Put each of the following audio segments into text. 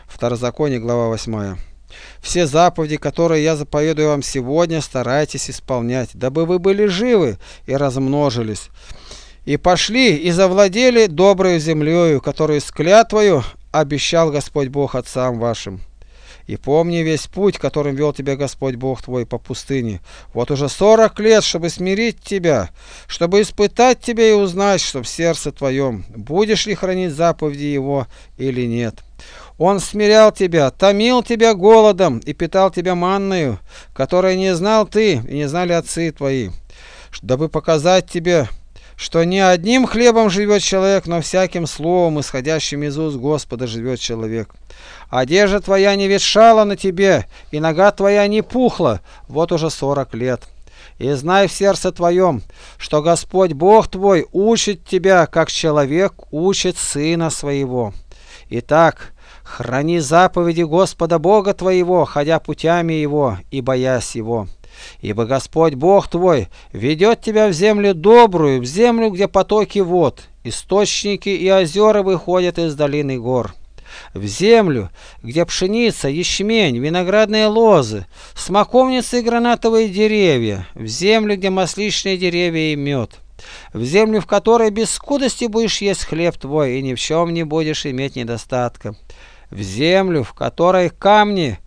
Второзаконие, глава 8. Все заповеди, которые я заповедую вам сегодня, старайтесь исполнять, дабы вы были живы и размножились, и пошли и завладели доброю землею, которую с клятвою обещал Господь Бог отцам вашим. И помни весь путь, которым вел тебя Господь Бог твой по пустыне. Вот уже 40 лет, чтобы смирить тебя, чтобы испытать тебя и узнать, что в сердце твоем, будешь ли хранить заповеди Его или нет. Он смирял тебя, томил тебя голодом и питал тебя манною, которой не знал ты и не знали отцы твои, дабы показать тебе, что не одним хлебом живет человек, но всяким словом, исходящим из уст Господа, живет человек. Одежда твоя не ветшала на тебе, и нога твоя не пухла, вот уже 40 лет. И знай в сердце твоем, что Господь Бог твой учит тебя, как человек учит сына своего. Итак, храни заповеди Господа Бога твоего, ходя путями Его и боясь Его. Ибо Господь Бог твой ведет тебя в землю добрую, в землю, где потоки вод, источники и озера выходят из долины гор. В землю, где пшеница, ячмень, виноградные лозы, смоковницы и гранатовые деревья, в землю, где масличные деревья и мед, в землю, в которой без скудости будешь есть хлеб твой и ни в чем не будешь иметь недостатка, в землю, в которой камни,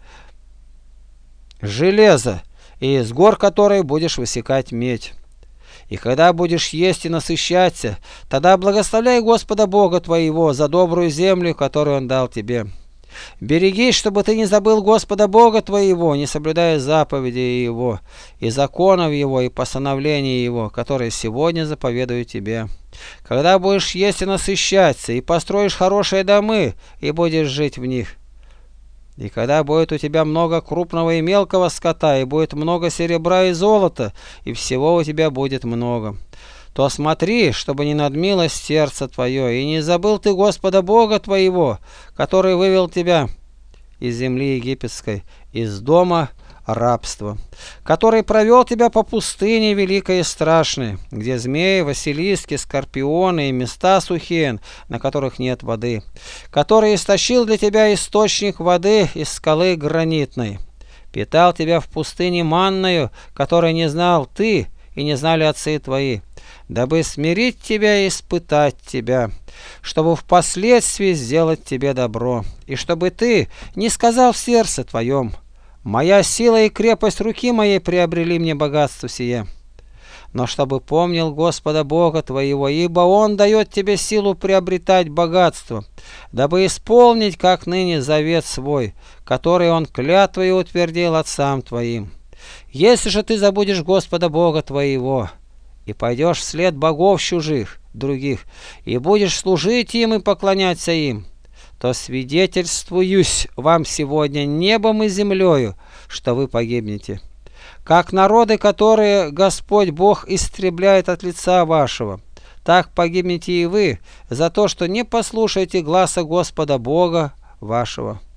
железо, и из гор которой будешь высекать медь. И когда будешь есть и насыщаться, тогда благословляй Господа Бога твоего за добрую землю, которую Он дал тебе. Берегись, чтобы ты не забыл Господа Бога твоего, не соблюдая заповедей Его, и законов Его, и постановлений Его, которые сегодня заповедую тебе. Когда будешь есть и насыщаться, и построишь хорошие домы, и будешь жить в них. И когда будет у тебя много крупного и мелкого скота, и будет много серебра и золота, и всего у тебя будет много, то смотри, чтобы не надмилось сердце твое, и не забыл ты Господа Бога твоего, который вывел тебя из земли египетской, из дома рабства, который провел тебя по пустыне великой и страшной, где змеи, василиски, скорпионы и места сухие, на которых нет воды, который истощил для тебя источник воды из скалы гранитной, питал тебя в пустыне манною, которой не знал ты и не знали отцы твои, дабы смирить тебя и испытать тебя, чтобы впоследствии сделать тебе добро, и чтобы ты не сказал в сердце твоем: «Моя сила и крепость руки моей приобрели мне богатство сие». Но чтобы помнил Господа Бога твоего, ибо Он дает тебе силу приобретать богатство, дабы исполнить, как ныне, завет свой, который Он клятвой утвердил отцам твоим. Если же ты забудешь Господа Бога твоего и пойдешь вслед богов чужих, других, и будешь служить им и поклоняться им, то свидетельствуюсь вам сегодня небом и землею, что вы погибнете. Как народы, которые Господь Бог истребляет от лица вашего, так погибнете и вы за то, что не послушаете гласа Господа Бога вашего.